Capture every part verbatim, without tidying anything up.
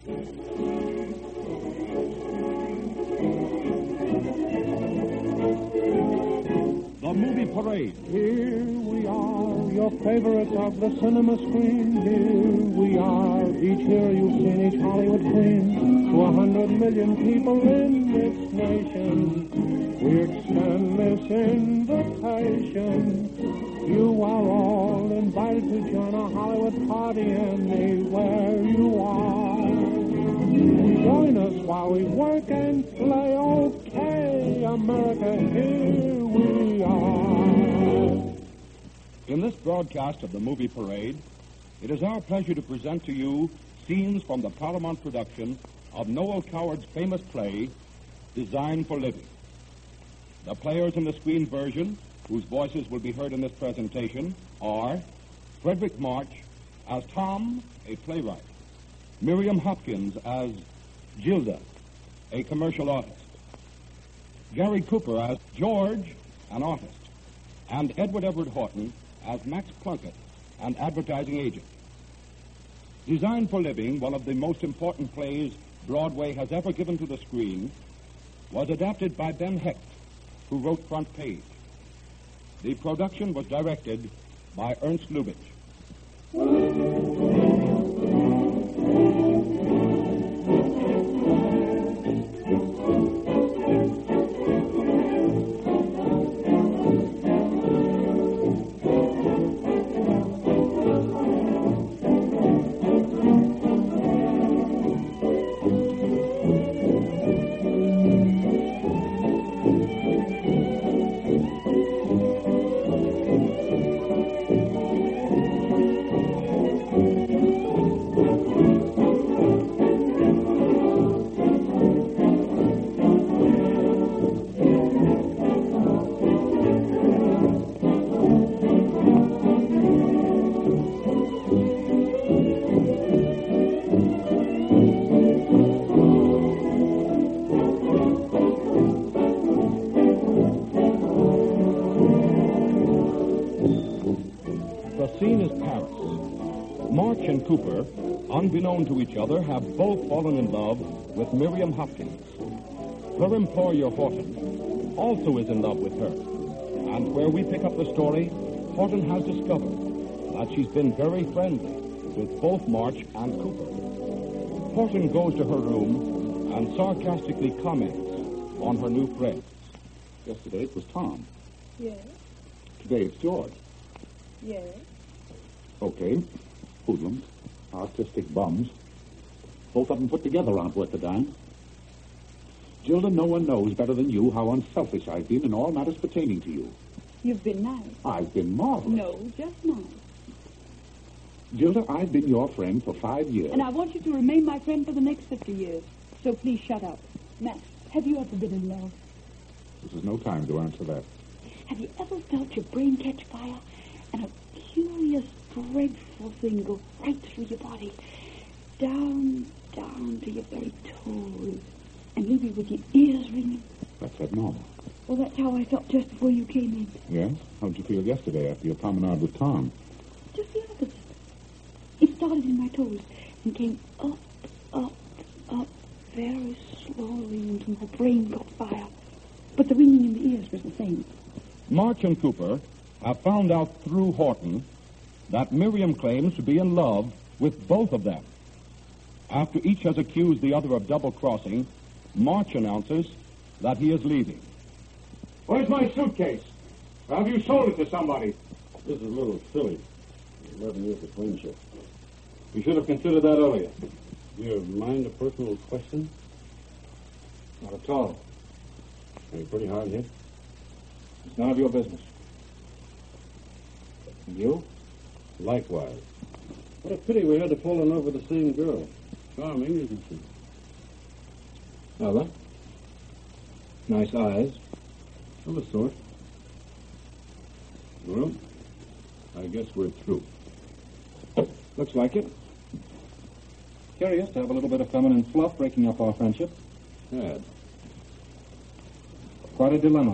The Movie Parade. Here we are, your favorites of the cinema screen. Here we are, each hero you've seen, each Hollywood queen. To a hundred million people in this nation, we extend this invitation. You are all invited to join a Hollywood party anywhere you are. Join us while we work and play. Okay, America, here we are. In this broadcast of the Movie Parade, it is our pleasure to present to you scenes from the Paramount production of Noel Coward's famous play, Designed for Living. The players in the screen version, whose voices will be heard in this presentation, are Frederick March as Tom, a playwright, Miriam Hopkins as Gilda, a commercial artist, Gary Cooper as George, an artist, and Edward Everett Horton as Max Plunkett, an advertising agent. Designed for Living, one of the most important plays Broadway has ever given to the screen, was adapted by Ben Hecht, who wrote Front Page. The production was directed by Ernst Lubitsch. Cooper, unbeknown to each other, have both fallen in love with Miriam Hopkins. Her employer, Horton, also is in love with her. And where we pick up the story, Horton has discovered that she's been very friendly with both March and Cooper. Horton goes to her room and sarcastically comments on her new friends. Yesterday it was Tom. Yes. Today it's George. Yes. Okay. Hoodlums, artistic bums. Both of them put together aren't worth a dime. Gilda, no one knows better than you how unselfish I've been in all matters pertaining to you. You've been nice. I've been marvelous. No, just nice. Gilda, I've been your friend for five years. And I want you to remain my friend for the next fifty years. So please shut up. Max, have you ever been in love? This is no time to answer that. Have you ever felt your brain catch fire and a curious, dreadful thing go right through your body, down, down to your very toes, and leave you with your ears ringing? That's abnormal. Well, that's how I felt just before you came in. Yes? How'd you feel yesterday after your promenade with Tom? Just the opposite. It started in my toes and came up, up, up, very slowly until my brain caught fire. But the ringing in the ears was the same. March and Cooper have found out through Horton that Miriam claims to be in love with both of them. After each has accused the other of double-crossing, March announces that he is leaving. Where's my suitcase? Or have you sold it to somebody? This is a little silly. Eleven years of friendship. You should have considered that earlier. Do you mind a personal question? Not at all. Are you pretty hard hit? It's none of your business. And you? Likewise. What a pity we had to fall in love with the same girl. Charming, isn't she? Ella? Nice eyes. Of a sort. Well, I guess we're through. Looks like it. Curious to have a little bit of feminine fluff breaking up our friendship. Sad. Quite a dilemma.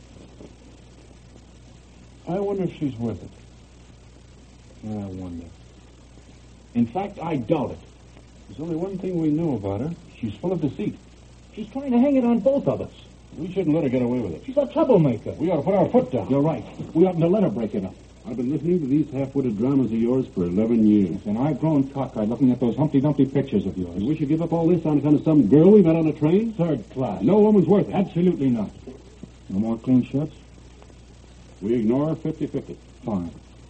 I wonder if she's worth it. I wonder. In fact, I doubt it. There's only one thing we know about her. She's full of deceit. She's trying to hang it on both of us. We shouldn't let her get away with it. She's a troublemaker. We ought to put our foot down. You're right. We oughtn't to let her break it up. I've been listening to these half-witted dramas of yours for eleven years. And I've grown cockeyed looking at those Humpty Dumpty pictures of yours. And we should give up all this on account of some girl we met on a train? Third class. No woman's worth it. Absolutely not. No more clean shirts? We ignore fifty-fifty. Fine.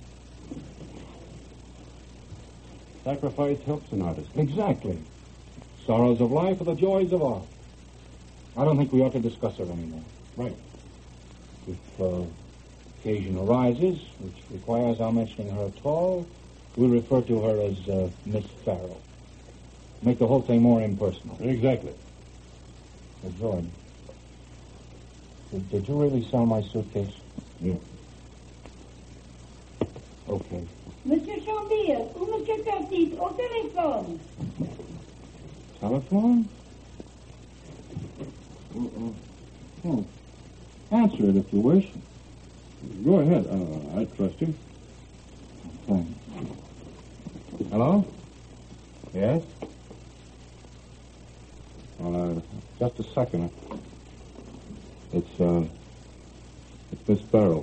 Sacrifice helps an artist. Exactly. Sorrows of life are the joys of art. I don't think we ought to discuss her anymore. Right. If uh, occasion arises, which requires our mentioning her at all, we'll refer to her as uh, Miss Farrell. Make the whole thing more impersonal. Exactly. Uh, George, did, did you really sell my suitcase? Yeah. Okay. Monsieur Chambier, ou Monsieur Curtis, au téléphone. Telephone? Oh, oh. oh. Answer it if you wish. Go ahead. Uh, I trust you. Thanks. Hello? Yes? Uh, just a second. It's, uh, it's Miss Farrell.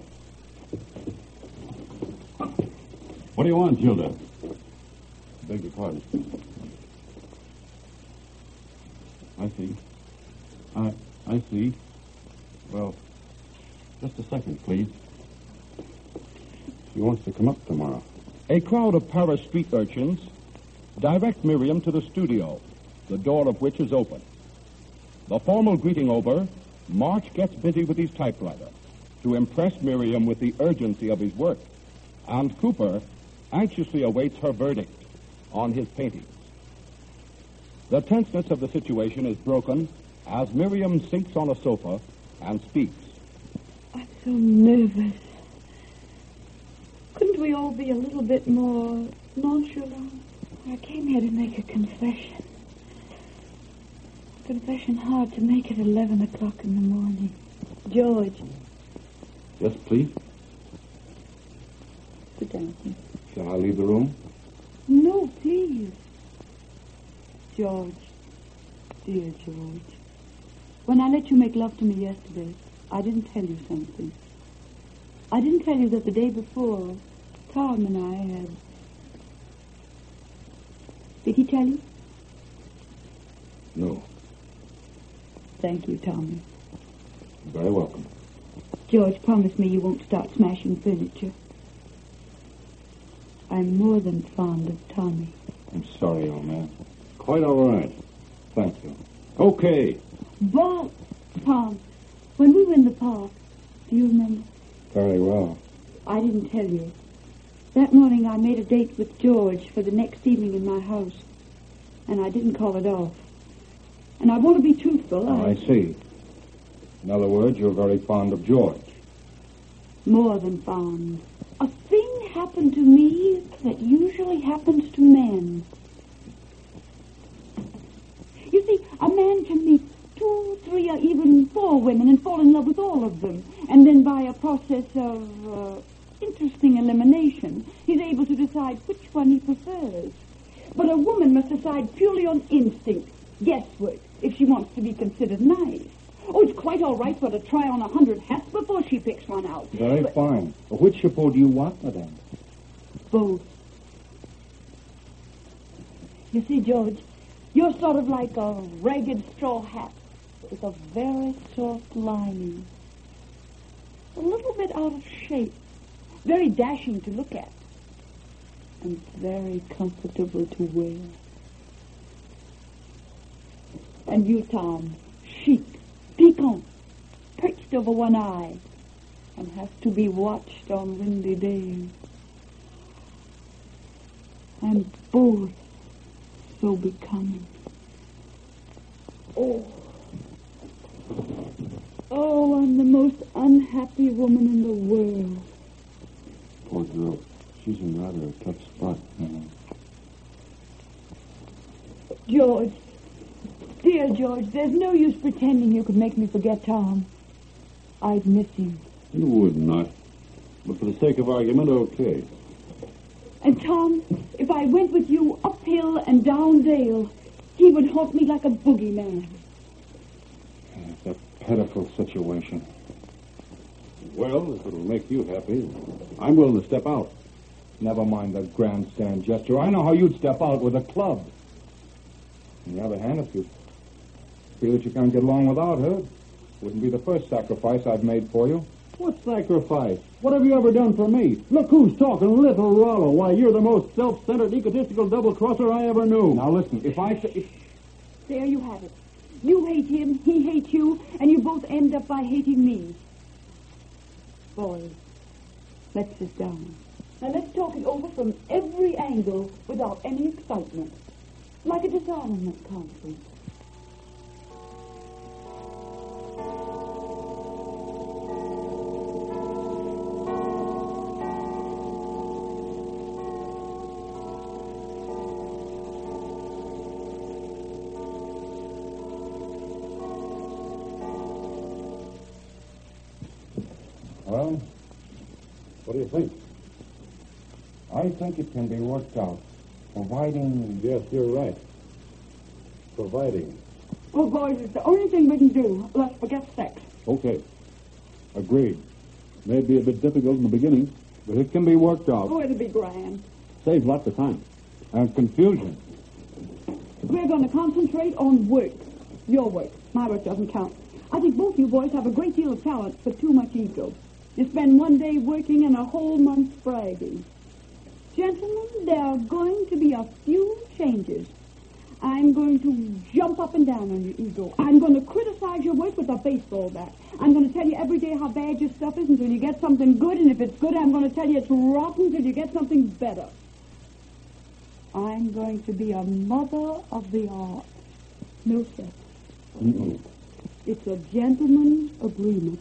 What do you want, Gilda? Beg your pardon. I see. I, I see. Well, just a second, please. She wants to come up tomorrow. A crowd of Paris street urchins direct Miriam to the studio, the door of which is open. The formal greeting over, March gets busy with his typewriter to impress Miriam with the urgency of his work, and Cooper anxiously awaits her verdict on his paintings. The tenseness of the situation is broken as Miriam sinks on a sofa and speaks. I'm so nervous. Couldn't we all be a little bit more nonchalant? I came here to make a confession. A confession hard to make at eleven o'clock in the morning. George. Yes, please. Sit down, please. Shall I leave the room? No, please. George. Dear George. When I let you make love to me yesterday, I didn't tell you something. I didn't tell you that the day before, Tom and I had... Did he tell you? No. Thank you, Tommy. You're very welcome. George, promise me you won't start smashing furniture. I'm more than fond of Tommy. I'm sorry, old man. Quite all right. Thank you. Okay. But, Tom, when we were in the park, do you remember? Very well. I didn't tell you. That morning I made a date with George for the next evening in my house. And I didn't call it off. And I want to be truthful. Oh, I... I see. In other words, you're very fond of George. More than fond. A thing happened to me that usually happens to men. You see, a man can meet two, three, or even four women and fall in love with all of them. And then by a process of uh, interesting elimination, he's able to decide which one he prefers. But a woman must decide purely on instinct, guesswork, if she wants to be considered nice. Oh, it's quite all right for her to try on a hundred hats before she picks one out. Very but... fine. Which chapeau do you want, madame? Both. You see, George, you're sort of like a ragged straw hat with a very soft lining. A little bit out of shape. Very dashing to look at. And very comfortable to wear. And you, Tom, chic, piquant, perched over one eye, and has to be watched on windy days. And both so becoming. Oh. Oh, I'm the most unhappy woman in the world. Poor girl. She's in rather a tough spot. Mm-hmm. George. Dear George, there's no use pretending you could make me forget Tom. I'd miss him. You would not. But for the sake of argument, okay. And, Tom, if I went with you uphill and down dale, he would haunt me like a boogeyman. It's a pitiful situation. Well, if it'll make you happy, I'm willing to step out. Never mind the grandstand gesture. I know how you'd step out with a club. On the other hand, if you feel that you can't get along without her, wouldn't be the first sacrifice I've made for you. What sacrifice? What have you ever done for me? Look who's talking, little Rollo. Why, you're the most self-centered, egotistical double-crosser I ever knew. Now listen, if I say... If... There you have it. You hate him, he hates you, and you both end up by hating me. Boys, let's sit down. Now let's talk it over from every angle without any excitement. Like a disarmament conference. Well, What do you think? I think it can be worked out, providing... Yes, you're right. Providing. Oh, boys, it's the only thing we can do. Let's forget sex. Okay. Agreed. May be a bit difficult in the beginning, But it can be worked out. Oh, it'll be grand. saves lots of time. And confusion. We're going to concentrate on work. Your work. My work doesn't count. I think both you boys have a great deal of talent, but too much ego. You spend one day working and a whole month bragging. Gentlemen, there are going to be a few changes. I'm going to jump up and down on your ego. I'm going to criticize your work with a baseball bat. I'm going to tell you every day how bad your stuff is until you get something good, and if it's good, I'm going to tell you it's rotten until you get something better. I'm going to be a mother of the arts. No sex. Mm-mm. It's a gentleman's agreement.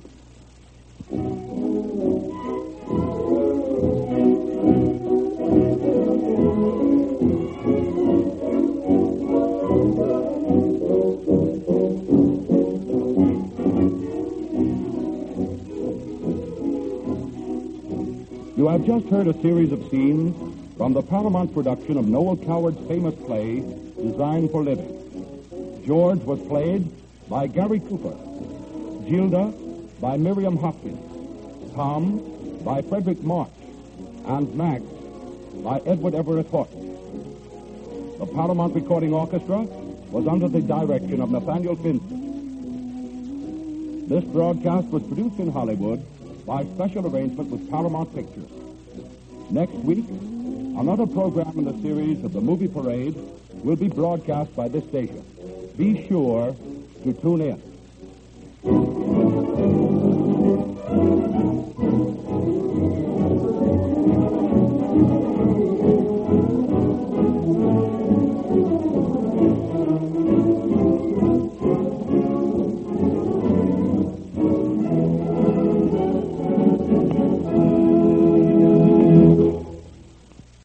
You have just heard a series of scenes from the Paramount production of Noel Coward's famous play, Designed for Living. George was played by Gary Cooper, Gilda by Miriam Hopkins, Tom by Frederick March, and Max by Edward Everett Horton. The Paramount Recording Orchestra was under the direction of Nathaniel Finson. This broadcast was produced in Hollywood by special arrangement with Paramount Pictures. Next week, another program in the series of the Movie Parade will be broadcast by this station. Be sure to tune in.